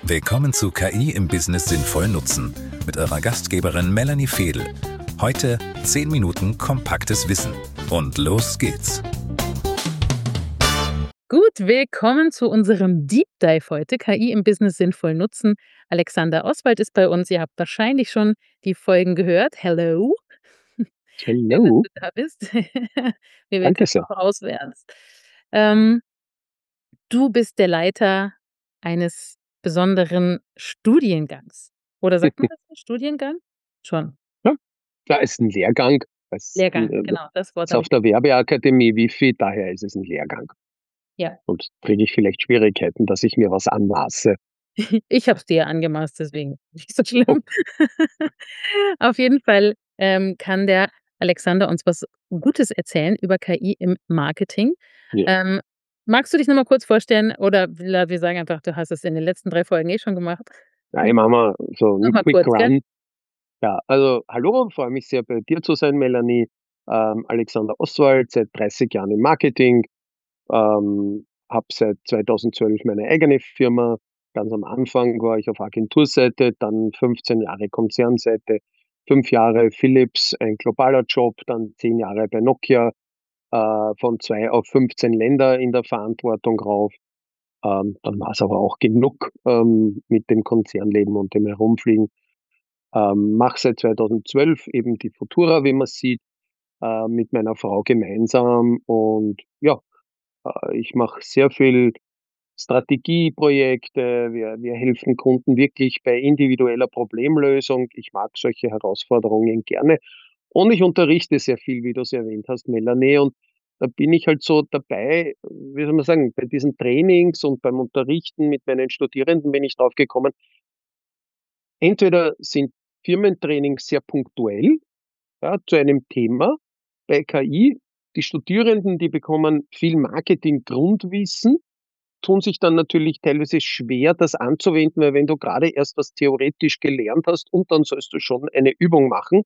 Willkommen zu KI im Business sinnvoll nutzen mit eurer Gastgeberin Melanie Fedel. Heute 10 Minuten kompaktes Wissen. Und los geht's. Gut, willkommen zu unserem Deep Dive heute, KI im Business sinnvoll nutzen. Alexander Oswald ist bei uns. Ihr habt wahrscheinlich schon die Folgen gehört. Hello. Schön, dass Hallo, du da bist. Wir danke können sehr. auch auswärts. Ähm, Du bist der Leiter eines besonderen Studiengangs. Oder sagt man das so, Studiengang? Schon. Ja, da ist ein Lehrgang, Lehrgang, genau, das Wort ist habe auf ich. der Werbeakademie Wifi, daher ist es ein Lehrgang. Ja, Und kriege ich vielleicht Schwierigkeiten, dass ich mir was anmaße. ich habe es dir angemaßt, deswegen nicht so Oh, schlimm. Auf jeden Fall, kann der Alexander uns was Gutes erzählen über KI im Marketing. ja. Ähm, Magst du dich noch mal kurz vorstellen oder wir sagen einfach, du hast es in den letzten 3 Folgen eh schon gemacht. Nein, machen wir so Noch 'n mal Quick kurz, gell? Run. Ja, also hallo, freue mich sehr, bei dir zu sein, Melanie. Alexander Oswald, seit 30 Jahren im Marketing, habe seit 2012 meine eigene Firma. Ganz am Anfang war ich auf Agenturseite, dann 15 Jahre Konzernseite, 5 Jahre Philips, ein globaler Job, dann 10 Jahre bei Nokia, von 2 auf 15 Länder in der Verantwortung rauf. Dann war es aber auch genug, mit dem Konzernleben und dem Herumfliegen. Mache seit 2012 eben die Futura, wie man sieht, mit meiner Frau gemeinsam und ja, ich mache sehr viel Strategieprojekte. Wir helfen Kunden wirklich bei individueller Problemlösung. Ich mag solche Herausforderungen gerne und ich unterrichte sehr viel, wie du es erwähnt hast, Melanie. Und da bin ich halt so dabei, wie soll man sagen, bei diesen Trainings und beim Unterrichten mit meinen Studierenden bin ich drauf gekommen, entweder sind Firmentrainings sehr punktuell, ja, zu einem Thema bei KI. Die Studierenden, die bekommen viel Marketing-Grundwissen, tun sich dann natürlich teilweise schwer, das anzuwenden, weil wenn du gerade erst was theoretisch gelernt hast und dann sollst du schon eine Übung machen.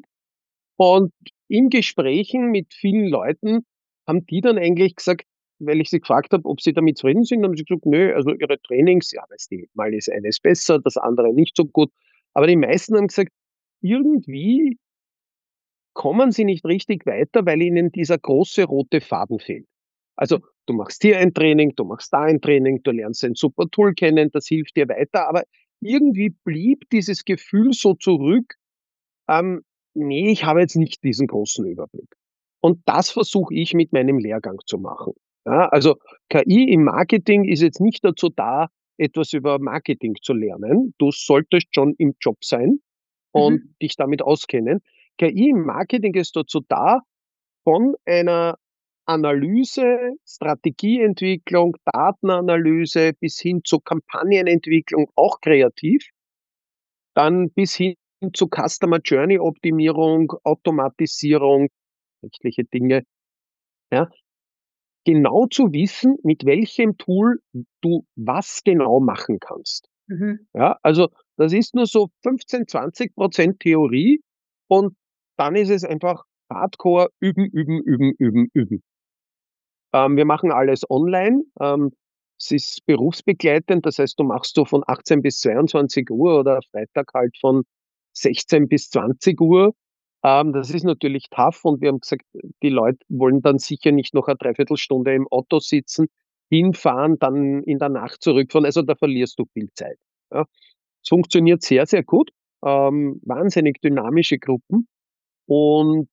Und in Gesprächen mit vielen Leuten haben die dann eigentlich gesagt, weil ich sie gefragt habe, ob sie damit zufrieden sind, haben sie gesagt: „Nö, also ihre Trainings, ja, weißt du, mal ist eines besser, das andere nicht so gut.“ Aber die meisten haben gesagt, irgendwie kommen sie nicht richtig weiter, weil ihnen dieser große rote Faden fehlt. Also, du machst hier ein Training, du machst da ein Training, du lernst ein super Tool kennen, das hilft dir weiter, aber irgendwie blieb dieses Gefühl so zurück, ähm, ne, ich habe jetzt nicht diesen großen Überblick. Und das versuche ich mit meinem Lehrgang zu machen. Ja, also KI im Marketing ist jetzt nicht dazu da, etwas über Marketing zu lernen. Du solltest schon im Job sein und Mhm. dich damit auskennen. KI im Marketing ist dazu da, von einer Analyse, Strategieentwicklung, Datenanalyse bis hin zu Kampagnenentwicklung, auch kreativ, dann bis hin zu Customer Journey Optimierung, Automatisierung, rechtliche Dinge, ja. Genau zu wissen, mit welchem Tool du was genau machen kannst. Mhm. Ja, also das ist nur so 15, 20% Theorie und dann ist es einfach Hardcore üben, üben, üben, üben, üben. Wir machen alles online. Es ist berufsbegleitend, das heißt, du machst so von 18 bis 22 Uhr oder Freitag halt von 16 bis 20 Uhr. Das ist natürlich tough und wir haben gesagt, die Leute wollen dann sicher nicht noch eine Dreiviertelstunde im Auto sitzen, hinfahren, dann in der Nacht zurückfahren. Also, da verlierst du viel Zeit, ja. Es funktioniert sehr, sehr gut. Wahnsinnig dynamische Gruppen und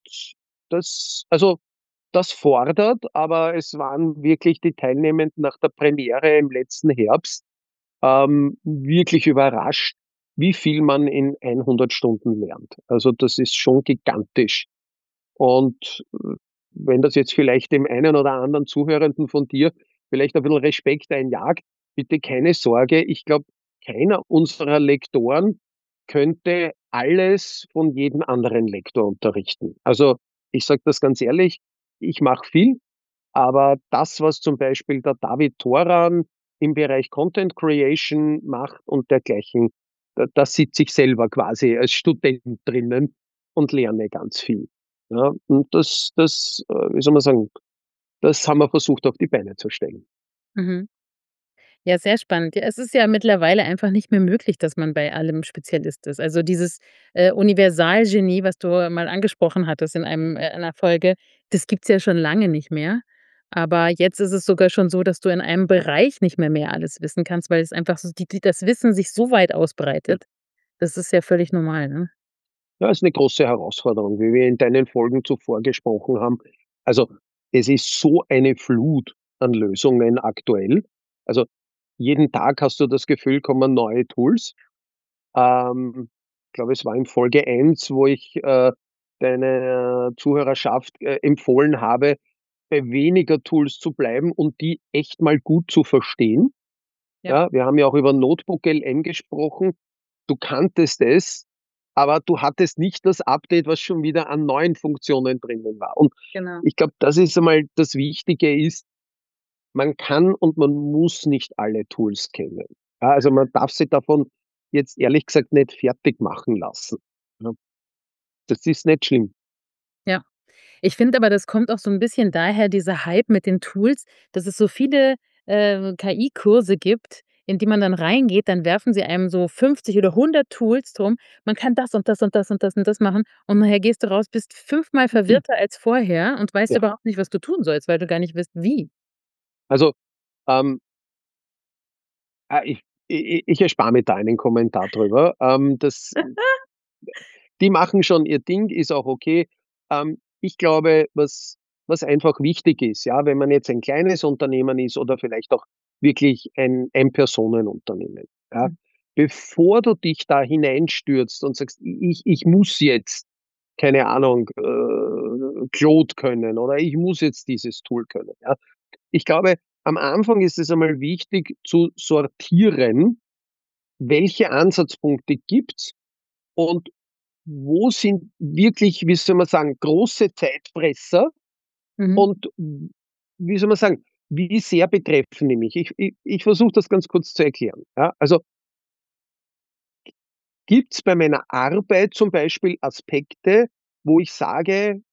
das fordert, aber es waren wirklich die Teilnehmenden nach der Premiere im letzten Herbst, wirklich überrascht, wie viel man in 100 Stunden lernt. Also, das ist schon gigantisch. Und, wenn das jetzt vielleicht dem einen oder anderen Zuhörenden von dir vielleicht ein bisschen Respekt einjagt, bitte keine Sorge. Ich glaube, keiner unserer Lektoren könnte alles von jedem anderen Lektor unterrichten. Also, ich sage das ganz ehrlich, ich mache viel, aber das, was zum Beispiel der David Thoran im Bereich Content Creation macht und dergleichen, da sitze ich selber quasi als Student drinnen und lerne ganz viel. Ja, und wie soll man sagen, das haben wir versucht auf die Beine zu stellen. Mhm. Ja, sehr spannend. Ja, es ist ja mittlerweile einfach nicht mehr möglich, dass man bei allem Spezialist ist. Also dieses, Universalgenie, was du mal angesprochen hattest in einer Folge, das gibt's ja schon lange nicht mehr. Aber jetzt ist es sogar schon so, dass du in einem Bereich nicht mehr alles wissen kannst, weil es einfach so das Wissen sich so weit ausbreitet. Das ist ja völlig normal, ne? Ja, ist eine große Herausforderung, wie wir in deinen Folgen zuvor gesprochen haben. Also, es ist so eine Flut an Lösungen aktuell. Also, jeden Tag hast du das Gefühl, kommen neue Tools. Ich glaube, es war in Folge 1, wo ich, deiner Zuhörerschaft, empfohlen habe, bei weniger Tools zu bleiben und die echt mal gut zu verstehen. Ja, Ja, wir haben ja auch über Notebook LM gesprochen. Du kanntest es, aber du hattest nicht das Update, was schon wieder an neuen Funktionen drinnen war. Und genau. ich glaube, das ist einmal das Wichtige ist, man kann und man muss nicht alle Tools kennen. Ja, also, man darf sich davon jetzt ehrlich gesagt nicht fertig machen lassen. Ja, das ist nicht schlimm. Ja. Ich finde aber, das kommt auch so 'n bisschen daher, dieser Hype mit den Tools, dass es so viele, KI-Kurse gibt, in die man dann reingeht, dann werfen sie einem so 50 oder 100 Tools drum. Man kann das und das und das und das und das machen und nachher gehst du raus, bist fünfmal verwirrter als vorher und weißt Ja, überhaupt nicht, was du tun sollst, weil du gar nicht weißt, wie. also, ähm, ich erspare mir da einen Kommentar drüber. Die machen schon ihr Ding, ist auch okay. Ich glaube, was einfach wichtig ist, ja, wenn man jetzt ein kleines Unternehmen ist oder vielleicht auch wirklich ein Ein-Personen-Unternehmen, ja, Mhm. bevor du dich da hineinstürzt und sagst: „Ich muss jetzt, keine Ahnung, Claude können oder ich muss jetzt dieses Tool können“, ja. Ich glaube, am Anfang ist es einmal wichtig zu sortieren, welche Ansatzpunkte gibt's und wo sind wirklich, wie soll man sagen, große Zeitfresser Mhm. und wie soll man sagen, wie sehr betreffen die mich? Ich versuche das ganz kurz zu erklären, ja? Also, gibt's bei meiner Arbeit zum Beispiel Aspekte, wo ich sage: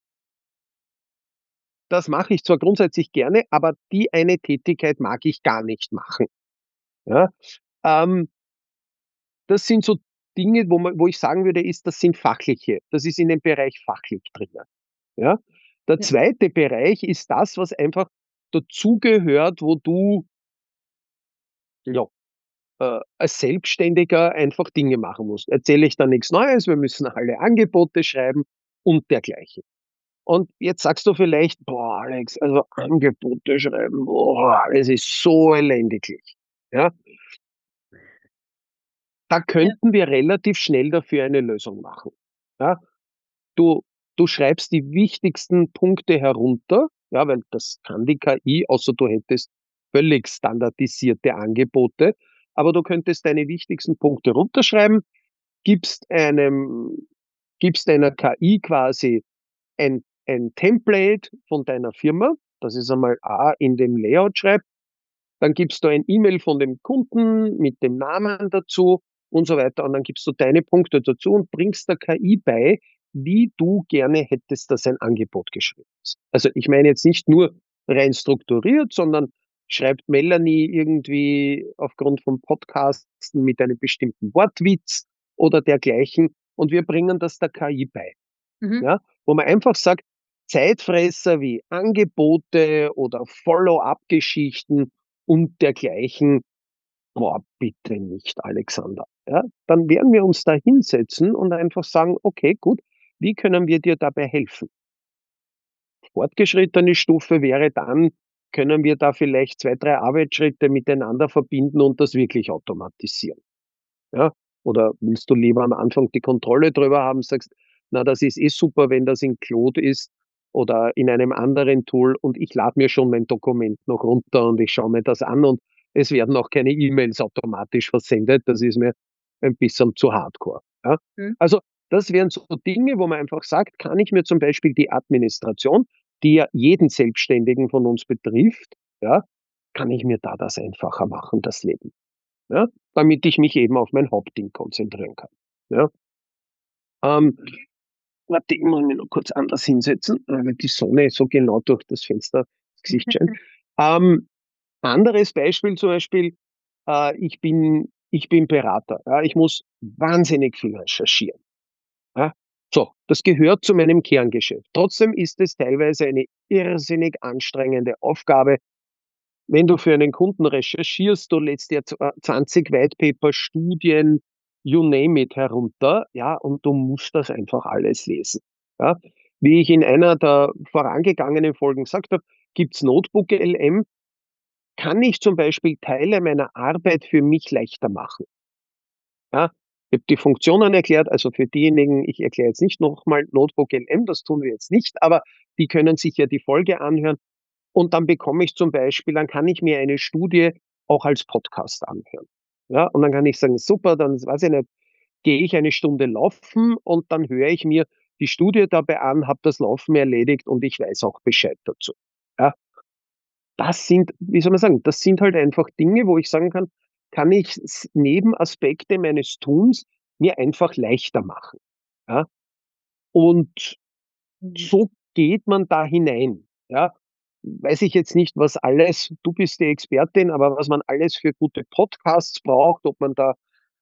„Das mache ich zwar grundsätzlich gerne, aber die eine Tätigkeit mag ich gar nicht machen“, ja? Ähm, Das sind so Dinge, wo ich sagen würde, das sind fachliche, das ist in dem Bereich fachlich drinnen. Ja? Der Ja. zweite Bereich ist das, was einfach dazugehört, wo du, ja, als Selbstständiger einfach Dinge machen musst. Erzähle ich da nichts Neues, wir müssen alle Angebote schreiben und dergleichen. Und jetzt sagst du vielleicht: „Boah, Alex, also Angebote schreiben, boah, es ist so elendiglich.“ Ja? Da Ja. könnten wir relativ schnell dafür eine Lösung machen. Ja? Du du schreibst die wichtigsten Punkte herunter, ja, weil das kann die KI, außer du hättest völlig standardisierte Angebote. Aber du könntest deine wichtigsten Punkte runterschreiben, gibst einem gibst einer KI quasi ein Template von deiner Firma, das ist einmal A in dem Layout schreibt, dann gibst du ein E-Mail von dem Kunden mit dem Namen dazu und so weiter und dann gibst du deine Punkte dazu und bringst der KI bei, wie du gerne hättest, dass ein Angebot geschrieben ist. Also, ich meine jetzt nicht nur rein strukturiert, sondern schreibt Melanie irgendwie aufgrund von Podcasten mit einem bestimmten Wortwitz oder dergleichen und wir bringen das der KI bei, Mhm. ja? Wo man einfach sagt, Zeitfresser wie Angebote oder Follow-up-Geschichten und dergleichen, boah, bitte nicht, Alexander. Ja, dann werden wir uns da hinsetzen und einfach sagen: „Okay, gut, wie können wir dir dabei helfen?“ Fortgeschrittene Stufe wäre dann, können wir da vielleicht 2 3 Arbeitsschritte miteinander verbinden und das wirklich automatisieren, ja? Oder willst du lieber am Anfang die Kontrolle drüber haben, sagst: „Na, das ist eh super, wenn das in Claude ist oder in einem anderen Tool und ich lade mir schon mein Dokument noch runter und ich schaue mir das an und es werden auch keine E-Mails automatisch versendet. Das ist mir ein bisschen zu hardcore“, ja? Mhm. Also, das wären so Dinge, wo man einfach sagt: „Kann ich mir zum Beispiel die Administration, die ja jeden Selbstständigen von uns betrifft, ja, kann ich mir da das einfacher machen, das Leben?“ Ja, damit ich mich eben auf mein Hauptding konzentrieren kann. Ja, ähm, warte, ich muss mich noch kurz anders hinsetzen, weil die Sonne so genau durch das Fenster ins Gesicht scheint. Ähm, Anderes Beispiel zum Beispiel, ich bin Berater, ja, ich muss wahnsinnig viel recherchieren, ja. So, das gehört zu meinem Kerngeschäft. Trotzdem ist es teilweise eine irrsinnig anstrengende Aufgabe, wenn du für einen Kunden recherchierst, du lädst dir 20 White Paper, Studien, you name it herunter, ja, und du musst das einfach alles lesen, ja. Wie ich in einer der vorangegangenen Folgen gesagt habe, gibt's Notebook LM, kann ich zum Beispiel Teile meiner Arbeit für mich leichter machen, ja. Ich habe die Funktionen erklärt, also für diejenigen, ich erkläre jetzt nicht nochmal Notebook LM, das tun wir jetzt nicht, aber die können sich ja die Folge anhören. Und dann bekomme ich zum Beispiel dann kann ich mir eine Studie auch als Podcast anhören. Ja, und dann kann ich sagen: „Super, dann weiß ich nicht, gehe ich eine Stunde laufen und dann höre ich mir die Studie dabei an, habe das Laufen erledigt und ich weiß auch Bescheid dazu." Ja, das sind, wie soll man sagen, das sind halt einfach Dinge, wo ich sagen kann ich Nebenaspekte meines Tuns mir einfach leichter machen. Ja, und Mhm. so geht man da hinein, ja. Weiß ich jetzt nicht, was alles du bist die Expertin, aber was man alles für gute Podcasts braucht, ob man da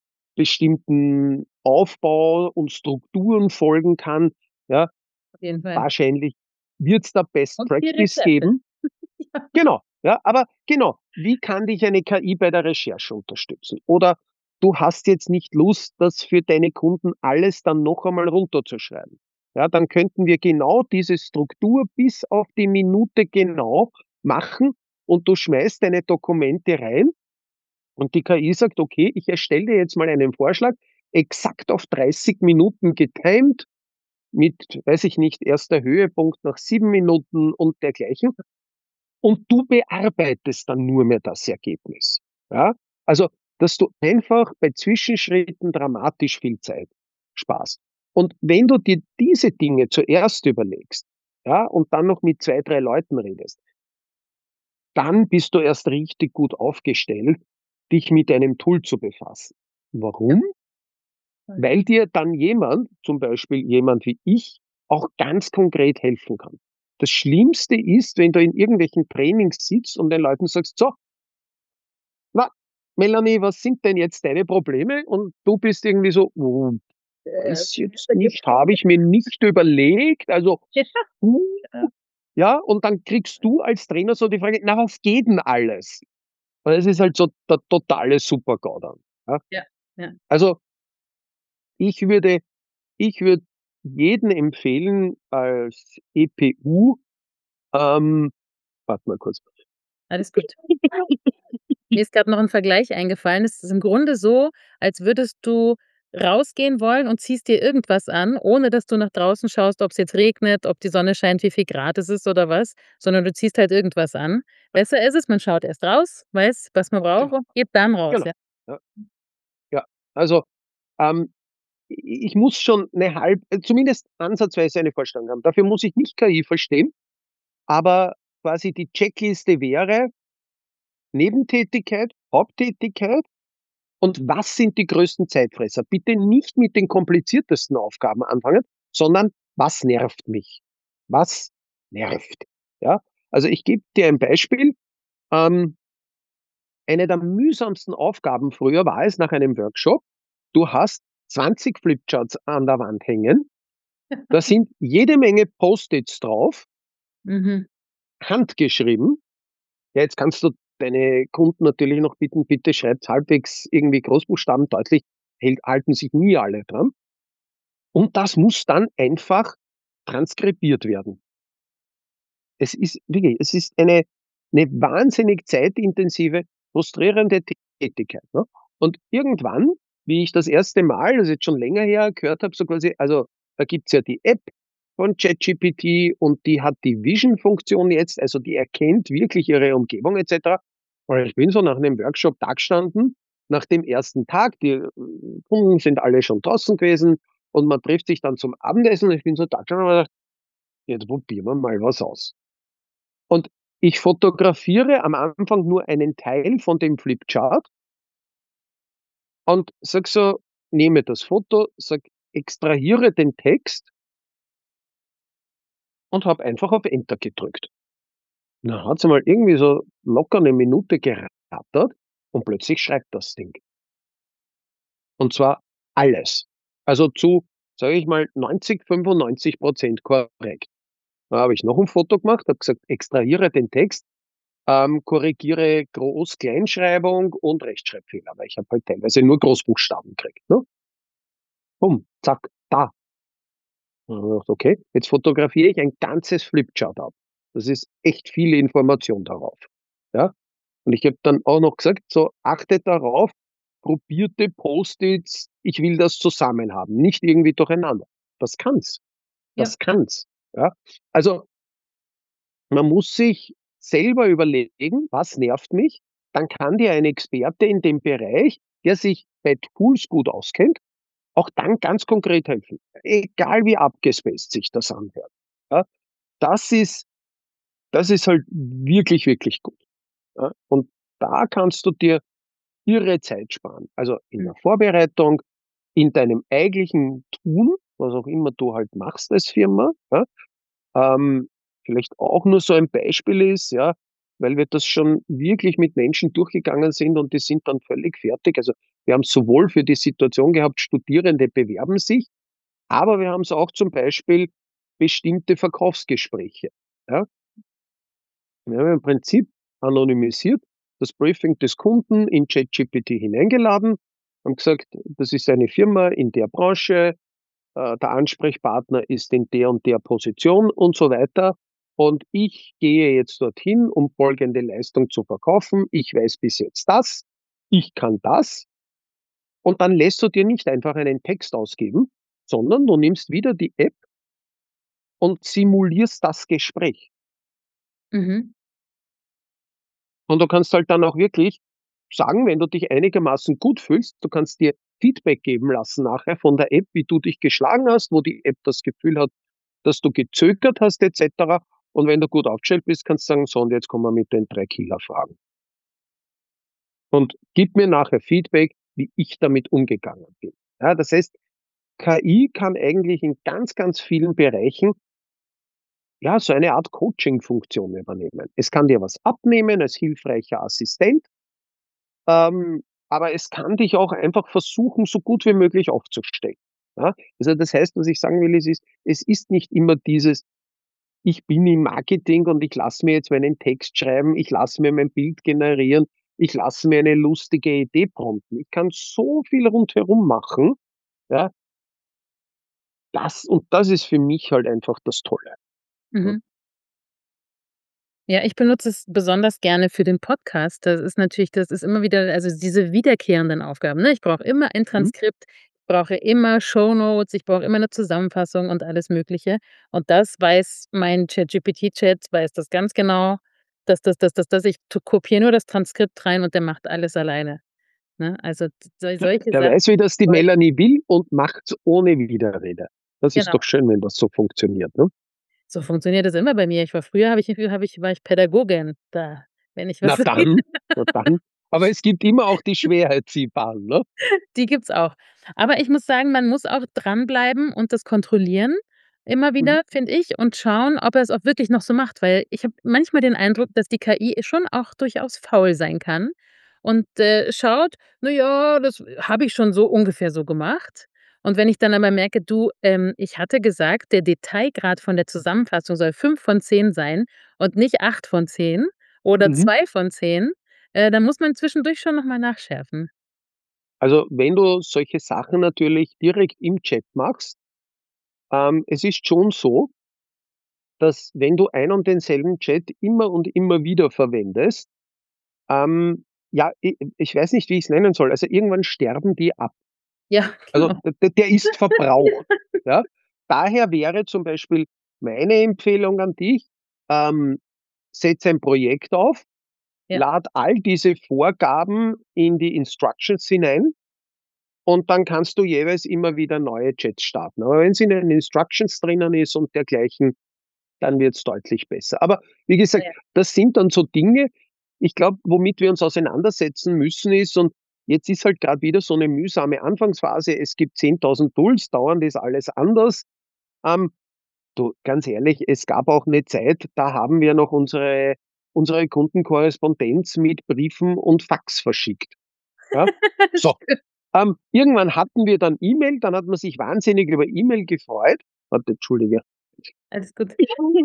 bestimmten Aufbau und Strukturen folgen kann, ja. Auf jeden Fall. Wahrscheinlich wird's da Best Und viel Practice Recherche. geben. Ja. Genau, ja, aber genau, wie kann dich eine KI bei der Recherche unterstützen? Oder du hast jetzt nicht Lust, das für deine Kunden alles dann noch einmal runterzuschreiben. Ja, dann könnten wir genau diese Struktur bis auf die Minute genau machen und du schmeißt deine Dokumente rein und die KI sagt: „Okay, ich erstelle dir jetzt mal einen Vorschlag, exakt auf 30 Minuten getimed mit, weiß ich nicht, erster Höhepunkt nach 7 Minuten und dergleichen." Und du bearbeitest dann nur mehr das Ergebnis. Ja? Also, dass du einfach bei Zwischenschritten dramatisch viel Zeit sparst. Und wenn du dir diese Dinge zuerst überlegst, ja, und dann noch mit 2 3 Leuten redest, dann bist du erst richtig gut aufgestellt, dich mit einem Tool zu befassen. Ja, Warum? voll. Weil dir dann jemand, zum Beispiel jemand wie ich, auch ganz konkret helfen kann. Das Schlimmste ist, wenn du in irgendwelchen Trainings sitzt und den Leuten sagst: „So, na, Melanie, was sind denn jetzt deine Probleme?" Und du bist irgendwie so: weiß Das jetzt ergibt nicht, keinen habe ich mir nicht überlegt." Also, Sinn. hm, Ja, ja, und dann kriegst du als Trainer so die Frage: „Na, was geht denn alles?" Und es ist halt so der totale Super-GAU dann, ja? ja, ja. Also, ich würde ich würde jedem empfehlen als EPU warte mal kurz. Alles gut. Mir ist grad noch 'n Vergleich eingefallen. Es ist im Grunde so, als würdest du rausgehen wollen und ziehst dir irgendwas an, ohne dass du nach draußen schaust, ob's jetzt regnet, ob die Sonne scheint, wie viel Grad es ist oder was, sondern du ziehst halt irgendwas an. Besser ist es, man schaut erst raus, weiß, was man braucht Genau, und geht dann raus, genau. ja. Ja, ja. Also, ähm, ich muss schon 'ne zumindest ansatzweise eine Vorstellung haben. Dafür muss ich nicht KI verstehen, aber quasi die Checkliste wäre Nebentätigkeit, Haupttätigkeit und was sind die größten Zeitfresser? Bitte nicht mit den kompliziertesten Aufgaben anfangen, sondern was nervt mich? Was nervt? Ja? Also, ich gebe dir ein Beispiel. Ähm, eine der mühsamsten Aufgaben früher war es nach einem Workshop, du hast 20 Flipcharts an der Wand hängen, da sind jede Menge Post-its drauf, Mhm. handgeschrieben. Ja, jetzt kannst du deine Kunden natürlich noch bitten, bitte schreibt halbwegs irgendwie Großbuchstaben deutlich, halten sich nie alle dran. Und das muss dann einfach transkribiert werden. Es ist wirklich, es ist eine wahnsinnig zeitintensive, frustrierende Tätigkeit, ne? Und irgendwann, wie ich das erste Mal, das ist jetzt schon länger her, gehört habe, so quasi also, da gibt's ja die App von ChatGPT und die hat die Vision-Funktion jetzt, also die erkennt wirklich ihre Umgebung et cetera. Und ich bin so nach 'nem Workshop dagestanden, nach dem ersten Tag, die, Kunden sind alle schon draußen gewesen und man trifft sich dann zum Abendessen und ich bin so dagestanden und habe mir gedacht: „Jetzt probieren wir mal was aus." Und ich fotografiere am Anfang nur einen Teil von dem Flipchart und sage so nehme das Foto, sage: „Extrahiere den Text" und habe einfach auf Enter gedrückt. Dann hat's einmal irgendwie so locker 'ne Minute gerattert Und plötzlich schreibt das Ding. Und zwar alles. Also zu, sage ich mal, 90, 95% korrekt. Da habe ich noch ein Foto gemacht, habe gesagt: „Extrahiere den Text, korrigiere Groß-Kleinschreibung und Rechtschreibfehler“, weil ich habe halt teilweise nur Großbuchstaben gekriegt, ne? Bumm, zack, da. Dann habe ich gedacht: „Okay, jetzt fotografiere ich ein ganzes Flipchart ab.“ Das ist echt viel Information darauf, ja? Und ich habe dann auch noch gesagt: „So, achtet darauf, gruppierte Post-its, ich will das zusammen haben, nicht irgendwie durcheinander.“ Das kann's. Ja. Das kann's, ja? Also, man muss sich selber überlegen: „Was nervt mich?“ Dann kann dir ein Experte in dem Bereich, der sich bei Tools gut auskennt, auch dann ganz konkret helfen, egal wie abgespaced sich das anhört. Ja, das ist das ist halt wirklich, wirklich gut, ja? Und da kannst du dir irre Zeit sparen. Also, in Mhm. der Vorbereitung, in deinem eigentlichen Tun, was auch immer du halt machst als Firma, ja? Ähm, Vielleicht auch nur so ein Beispiel ist, ja, weil wir das schon wirklich mit Menschen durchgegangen sind und die sind dann völlig fertig. Also, wir haben sowohl für die Situation gehabt, Studierende bewerben sich, aber wir haben es auch zum Beispiel bestimmte Verkaufsgespräche, ja? Wir haben im Prinzip anonymisiert das Briefing des Kunden in ChatGPT hineingeladen, haben gesagt: „Das ist eine Firma in der Branche, der Ansprechpartner ist in der und der Position“ und so weiter. „Und ich gehe jetzt dorthin, um folgende Leistung zu verkaufen. Ich weiß bis jetzt das, ich kann das.“ Und dann lässt du dir nicht einfach einen Text ausgeben, sondern du nimmst wieder die App und simulierst das Gespräch. Mhm. Und du kannst halt dann auch wirklich sagen, wenn du dich einigermaßen gut fühlst, du kannst dir Feedback geben lassen nachher von der App, wie du dich geschlagen hast, wo die App das Gefühl hat, dass du gezögert hast et cetera. Und wenn du gut aufgestellt bist, kannst du sagen: „So, und jetzt kommen wir mit den 3 Killerfragen. Und gib mir nachher Feedback, wie ich damit umgegangen bin.“ Ja, das heißt, KI kann eigentlich in ganz, ganz vielen Bereichen, ja, so eine Art Coaching-Funktion übernehmen. Es kann dir was abnehmen als hilfreicher Assistent. Aber es kann dich auch einfach versuchen, so gut wie möglich aufzustellen. Ja? Also das heißt, was ich sagen will, es ist nicht immer dieses, ich bin im Marketing und ich lasse mir jetzt meinen Text schreiben, ich lasse mir mein Bild generieren, ich lasse mir eine lustige Idee prompten. Ich kann so viel rundherum machen, ja, das ist für mich halt einfach das Tolle. Ne? Mhm. Ja, ich benutze es besonders gerne für den Podcast. Das ist immer wieder also, diese wiederkehrenden Aufgaben, ne? Ich brauche immer ein Mhm. Transkript, ich brauche immer Shownotes, ich brauche immer 'ne Zusammenfassung und alles Mögliche. Und das weiß mein ChatGPT-Chat weiß das ganz genau, dass ich kopiere nur das Transkript rein und der macht alles alleine, ne? Also, solche Der Sachen weiß, wie das die toll. Melanie will und macht's ohne Widerrede. Das ist Genau. doch schön, wenn das so funktioniert, ne? So funktioniert das immer bei mir. Ich war früher habe ich war ich Pädagogin. Da wenn ich Na was dann, na dann. Aber es gibt immer auch die Schwerheitsiebahn, ne? die gibt's auch. Aber ich muss sagen, man muss auch dranbleiben und das kontrollieren immer Mhm, wieder, finde ich, und schauen, ob er es auch wirklich noch so macht, weil ich habe manchmal den Eindruck, dass die KI schon auch durchaus faul sein kann und, schaut: „Na ja, das habe ich schon so ungefähr so gemacht.“ Und wenn ich dann aber merke: „Du, ich hatte gesagt, der Detailgrad von der Zusammenfassung soll 5 von 10 sein und nicht 8 von 10 oder mhm. 2 von 10“, dann muss man zwischendurch schon noch mal nachschärfen. Also, wenn du solche Sachen natürlich direkt im Chat machst, es ist schon so, dass wenn du ein und denselben Chat immer und immer wieder verwendest, ja, ich weiß nicht, wie ich's nennen soll. Also, irgendwann sterben die ab. Ja, Also, genau. der ist verbraucht, ja? Daher wäre zum Beispiel meine Empfehlung an dich, ähm, setz ein Projekt auf, Ja. lad all diese Vorgaben in die Instructions hinein und dann kannst du jeweils immer wieder neue Chats starten. Aber wenn's in den Instructions drinnen ist und dergleichen, dann wird's deutlich besser. Aber wie Ja, gesagt, ja. das sind dann so Dinge, ich glaube, womit wir uns auseinandersetzen müssen ist, und jetzt ist halt grad wieder so 'ne mühsame Anfangsphase. Es gibt 10.000 Tools, dauernd ist alles anders. Ähm, Du, ganz ehrlich, es gab auch 'ne Zeit, da haben wir noch unsere unsere Kundenkorrespondenz mit Briefen und Fax verschickt. Ja? So, irgendwann hatten wir dann E-Mail, dann hat man sich wahnsinnig über E-Mail gefreut. Warte, entschuldige. Alles gut.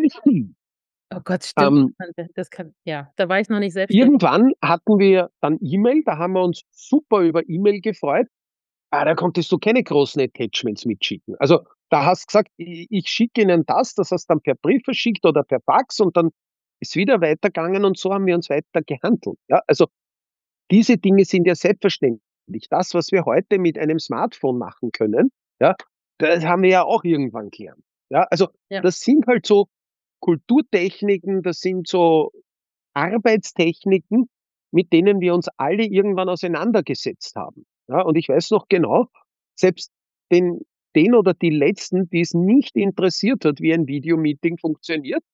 Oh Gott, stimmt. Ähm, Das kann ja, da war ich noch nicht selbstständig. Irgendwann hatten wir dann E-Mail, da haben wir uns super über E-Mail gefreut. Da konntest du keine großen Attachments mitschicken. Also, da hast gesagt: Ich schicke Ihnen das hast dann per Brief verschickt oder per Fax und dann ist wieder weitergegangen und so haben wir uns weiter gehandelt, ja? Also, diese Dinge sind ja selbstverständlich. Das, was wir heute mit einem Smartphone machen können, ja, das haben wir ja auch irgendwann gelernt. Ja, also, Ja. das sind halt so Kulturtechniken, das sind so Arbeitstechniken, mit denen wir uns alle irgendwann auseinandergesetzt haben. Ja, und ich weiß noch genau, selbst den oder die Letzten, die es nicht interessiert hat, wie ein Videomeeting funktioniert,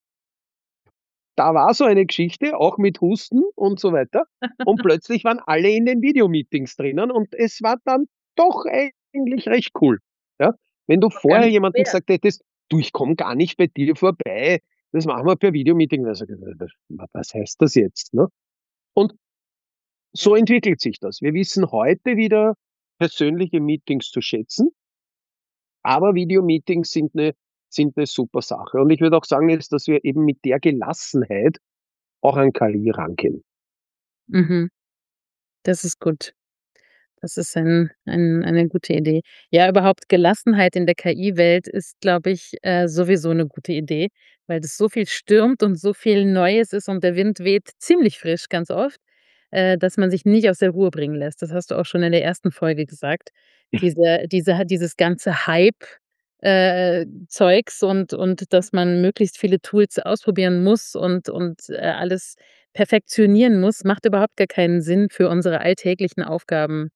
da war so eine Geschichte, auch mit Husten und so weiter. Und plötzlich waren alle in den Videomeetings drinnen und es war dann doch eigentlich recht cool. Ja? Wenn du Gar vorher nicht jemandem schwer. gesagt hättest: „Du, ich komme gar nicht bei dir vorbei, das machen wir per Videomeeting“, dann sage „Was heißt das jetzt“, ne? Und Ja. so entwickelt sich das. Wir wissen heute wieder persönliche Meetings zu schätzen, aber Videomeetings sind 'ne super Sache. Und ich würde auch sagen jetzt, dass wir eben mit der Gelassenheit auch an KI rangehen. Mhm. Das ist gut. Das ist eine gute Idee. Ja, überhaupt Gelassenheit in der KI-Welt ist, glaube ich, sowieso eine gute Idee, weil das so viel stürmt und so viel Neues ist und der Wind weht ziemlich frisch ganz oft, dass man sich nicht aus der Ruhe bringen lässt. Das hast du auch schon in der ersten Folge gesagt. Dieses ganze Hype, Zeugs und dass man möglichst viele Tools ausprobieren muss und alles perfektionieren muss, macht überhaupt gar keinen Sinn für unsere alltäglichen Aufgaben.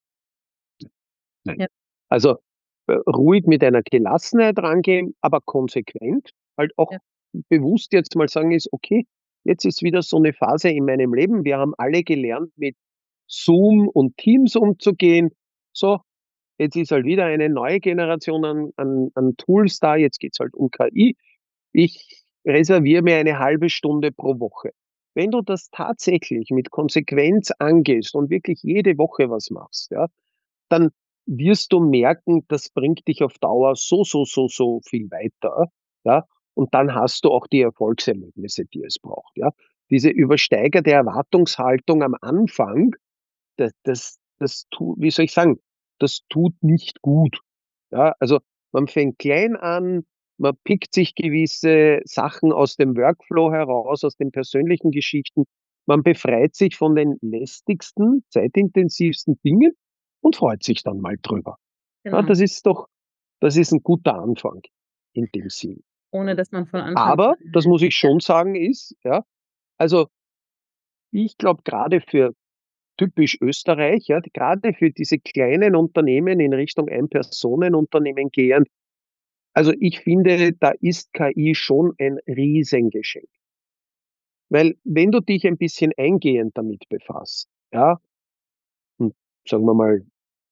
Nein. Ja, Also, ruhig mit einer Gelassenheit rangehen, aber konsequent. Halt auch ja, bewusst jetzt mal sagen ist: „Okay, jetzt ist wieder so 'ne Phase in meinem Leben. Wir haben alle gelernt, mit Zoom und Teams umzugehen. So, jetzt ist halt wieder eine neue Generation an Tools da. Jetzt geht's halt um KI. Ich reserviere mir eine halbe Stunde pro Woche.“ Wenn du das tatsächlich mit Konsequenz angehst und wirklich jede Woche was machst, ja, dann wirst du merken, das bringt dich auf Dauer so viel weiter, ja? Und dann hast du auch die Erfolgserlebnisse, die es braucht, ja? Diese übersteigerte Erwartungshaltung am Anfang, das tut wie soll ich sagen, das tut nicht gut, ja? Also, man fängt klein an, man pickt sich gewisse Sachen aus dem Workflow heraus, aus den persönlichen Geschichten. Man befreit sich von den lästigsten, zeitintensivsten Dingen und freut sich dann mal drüber. Ja, genau. das ist 'n guter Anfang in dem Sinn. Ohne dass man von Anfang Aber, an das muss ich ja, schon sagen, ist, ja, also, ich glaube, grade für typisch Österreich, ja, grade für diese kleinen Unternehmen in Richtung Ein-Personen-Unternehmen gehend, also, ich finde, da ist KI schon ein Riesengeschenk. Weil wenn du dich ein bisschen eingehend damit befasst, ja, und sagen wir mal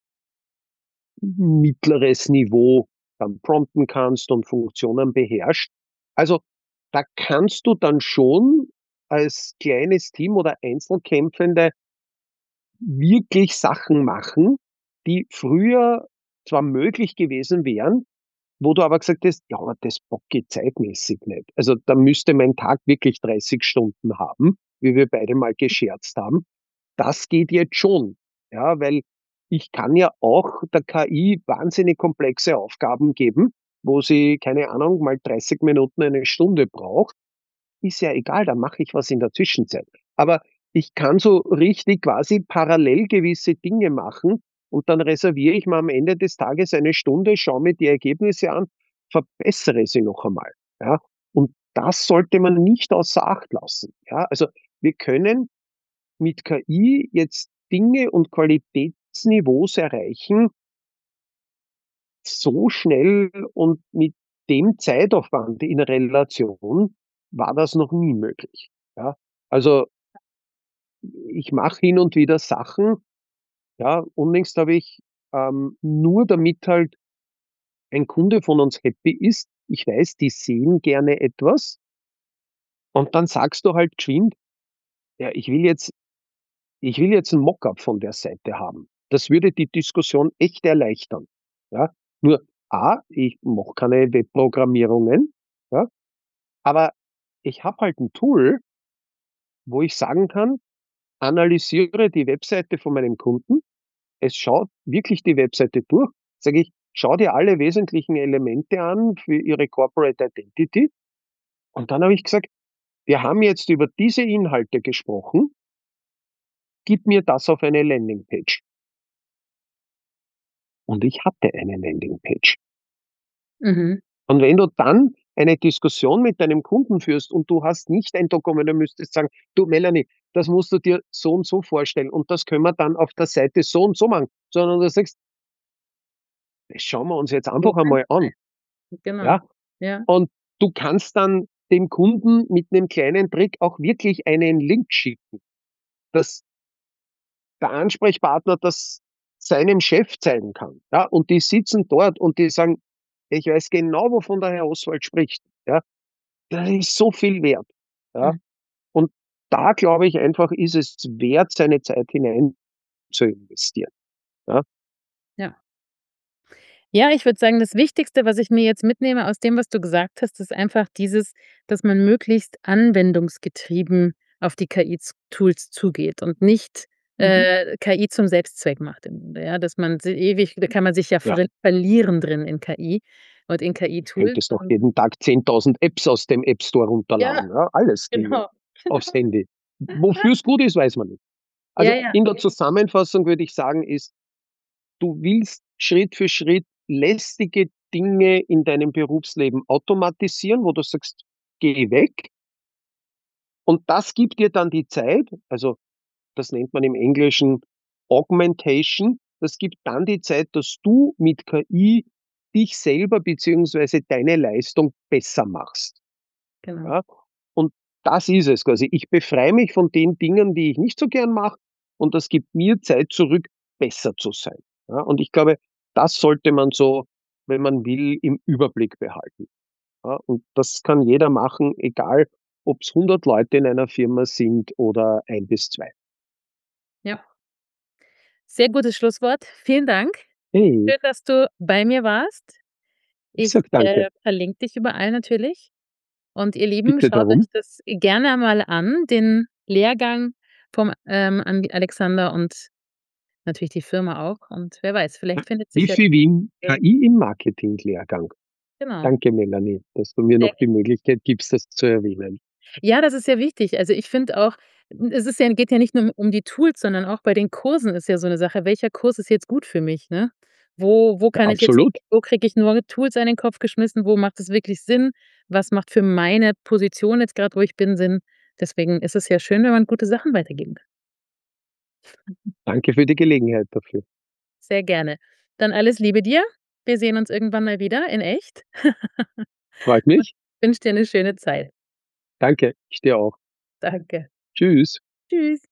mittleres Niveau dann prompten kannst und Funktionen beherrscht. Also, da kannst du dann schon als kleines Team oder Einzelkämpfende wirklich Sachen machen, die früher zwar möglich gewesen wären, wo du aber gesagt hast: „Ja, aber das bocke ich zeitmäßig nicht.“ Also, da müsste mein Tag wirklich 30 Stunden haben, wie wir beide mal gescherzt haben. Das geht jetzt schon, ja, weil ich kann ja auch der KI wahnsinnig komplexe Aufgaben geben, wo sie, keine Ahnung, mal 30 Minuten, eine Stunde braucht. Ist ja egal, dann mache ich was in der Zwischenzeit. Aber ich kann so richtig quasi parallel gewisse Dinge machen und dann reserviere ich mir am Ende des Tages eine Stunde, schaue mir die Ergebnisse an, verbessere sie noch einmal, ja? Und das sollte man nicht außer Acht lassen, ja? Also, wir können mit KI jetzt Dinge und Qualitätsniveaus erreichen, so schnell und mit dem Zeitaufwand in Relation war das noch nie möglich, ja? Also, ich mache hin und wieder Sachen, ja, unlängst habe ich, nur damit halt ein Kunde von uns happy ist, ich weiß, die sehen gerne etwas und dann sagst du halt geschwind ja, ich will jetzt 'n Mockup von der Seite haben. Das würde die Diskussion echt erleichtern, ja? Nur A, ich mache keine Webprogrammierungen, ja, aber ich habe halt 'n Tool, wo ich sagen kann: „Analysiere die Webseite von meinem Kunden.“ Es schaut wirklich die Webseite durch. Sage ich: „Schau dir alle wesentlichen Elemente an für Ihre Corporate Identity.“ Und dann habe ich gesagt: „Wir haben jetzt über diese Inhalte gesprochen. Gib mir das auf eine Landingpage.“ Und ich hatte eine Landingpage. Mhm. Und wenn du dann eine Diskussion mit deinem Kunden führst und du hast nicht ein Dokument, du müsstest sagen: „Du Melanie, das musst du dir so und so vorstellen und das können wir dann auf der Seite so und so machen“, sondern du sagst: „Das schauen wir uns jetzt So einfach einmal einfach. an“, Genau. ja? Ja. Und du kannst dann dem Kunden mit 'nem kleinen Trick auch wirklich einen Link schicken, dass der Ansprechpartner das seinem Chef zeigen kann, ja? Und die sitzen dort und die sagen: „Ich weiß genau, wovon der Herr Oswald spricht“, ja? Das ist so viel wert, ja? Mhm. Und da glaube ich einfach, ist es wert, seine Zeit hinein zu investieren, ja? Ja. Ja, ich würde sagen, das Wichtigste, was ich mir jetzt mitnehme aus dem, was du gesagt hast, ist einfach dieses, dass man möglichst anwendungsgetrieben auf die KI-Tools zugeht und nicht, Mhm. KI zum Selbstzweck macht im Grunde, ja, dass man si ewig da kann man sich ja Ja, verlieren drin in KI und in KI-Tools könntest doch und jeden Tag 10.000 Apps aus dem App Store ja, runterladen, ja? Alles ginge genau. aufs Handy. Wofür's gut ist, weiß man nicht. Ja, Also, ja, in der Zusammenfassung würde ich sagen, ist: Du willst Schritt für Schritt lästige Dinge in deinem Berufsleben automatisieren, wo du sagst: „Geh weg“, und das gibt dir dann die Zeit, also, das nennt man im Englischen Augmentation. Das gibt dann die Zeit, dass du mit KI dich selber beziehungsweise deine Leistung besser machst, genau. ja? Und das ist es quasi. Ich befreie mich von den Dingen, die ich nicht so gern mache, und das gibt mir Zeit zurück, besser zu sein, ja? Und ich glaube, das sollte man so, wenn man will, im Überblick behalten, ja? Und das kann jeder machen, egal ob's 100 Leute in einer Firma sind oder 1 bis 2. Ja, sehr gutes Schlusswort. Vielen Dank. Hey, Schön, dass du bei mir warst. ich Ich, sage danke. verlinke dich überall natürlich. Und ihr Lieben, Bitte schaut euch darum. das gerne mal an, den Lehrgang vom, Alexander und natürlich die Firma auch. Und wer weiß, vielleicht findet sich ja Wifi Wien Geld. KI im Marketing-Lehrgang. Genau, Danke, Melanie, dass du mir sehr noch die gerne. Möglichkeit gibst, das zu erwähnen. Ja, das ist ja wichtig. Also, ich finde auch, es ist ja geht ja nicht nur um die Tools, sondern auch bei den Kursen ist ja so 'ne Sache, welcher Kurs ist jetzt gut für mich, ne? Wo Ja, kann ich jetzt absolut. wirklich wo kriege ich nur Tools an den Kopf geschmissen? Wo macht es wirklich Sinn? Was macht für meine Position jetzt grad, wo ich bin, Sinn? Deswegen ist es ja schön, wenn man gute Sachen weitergeben kann. Danke für die Gelegenheit dafür. Sehr gerne. Dann alles Liebe dir. Wir sehen uns irgendwann mal wieder in echt Freut und mich. wünsche dir 'ne schöne Zeit. Danke, ich dir auch. Danke. Tschüss. Tschüss.